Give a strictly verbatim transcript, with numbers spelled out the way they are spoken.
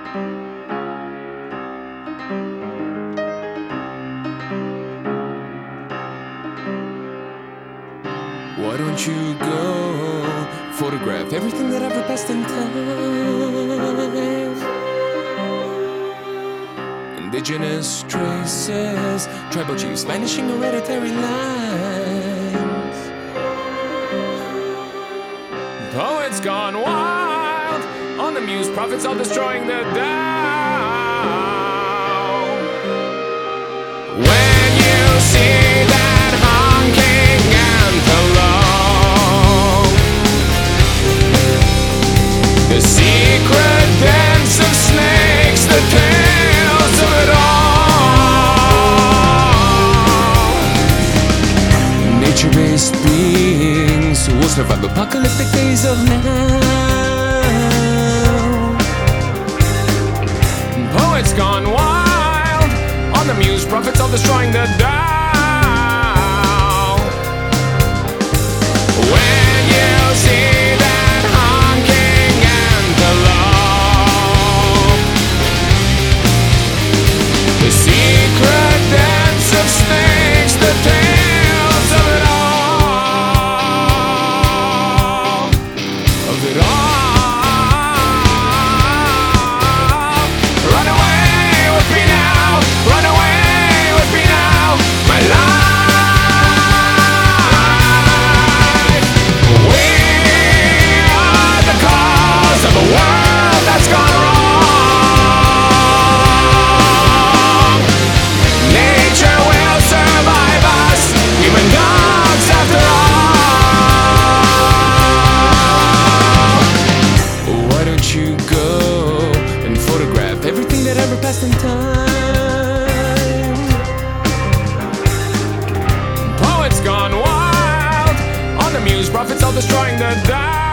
Why don't you go photograph everything that ever passed in time? Indigenous traces, tribal chiefs vanishing hereditary lines. Poets gone wild, on the muse prophets all destroying the Tao. When you see that honking antelope, the secret dance of snakes, the tales of it all. Nature-based beings who will survive apocalyptic days of now. Poets gone wild, on the muse prophets all destroying the Tao. When you see that honking antelope, the secret dance of snakes, the tales of it all, of it all. Run away with me now, run away with me now, my life. We are the cause of a world that's gone wrong. Nature will survive us, human dogs after all. Why don't you go and photograph everything that ever passed in time? Poets gone wild, on the muse prophets all destroying the Tao.